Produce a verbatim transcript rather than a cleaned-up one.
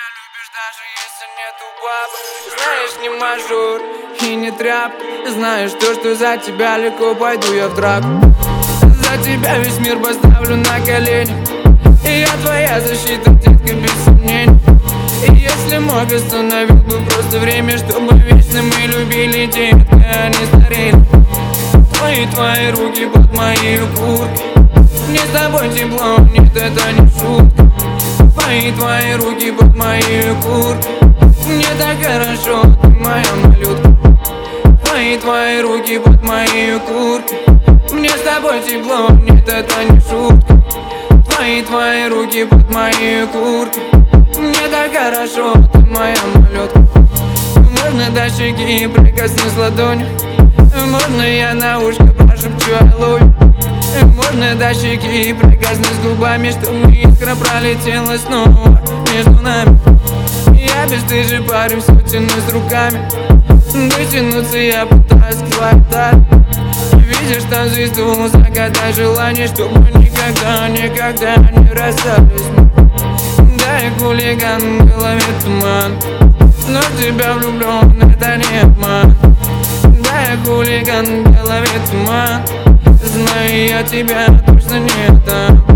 меня любишь, даже если нету баб. Знаешь, не мажор и не тряп. Знаешь то, что за тебя легко пойду я в драку. За тебя весь мир поставлю на колени. И я твоя защита, детка, без сомнений. И если мог, остановил бы просто время, чтобы вечно мы любили, детка, а не старели. Твои, твои руки под моей курткой. Мне с тобой тепло, нет, это не шутка. Твои, твои руки под моей курткой. Мне так хорошо, ты моя малютка. Твои, твои руки под моей курткой. Мне с тобой тепло, нет, это не шутка. Твои, твои руки под моей курткой. Мне так хорошо, ты моя малютка. Можно до щеки прикоснусь ладонью. Можно я на ушко прошепчу I love you. Можно до щеки прикоснусь губами, чтобы искра пролетела снова между нами. Я бесстыжий парень, все тянусь руками. Дотянуться я пытаюсь к твоей талии. Видишь там звезду, загадай желание, чтобы никогда, никогда не расстались. Да, я хулиган, в голове туман, но в тебя влюблен, это не обман. Да, я хулиган, в голове туман, знаю, я тебя точно не отдам.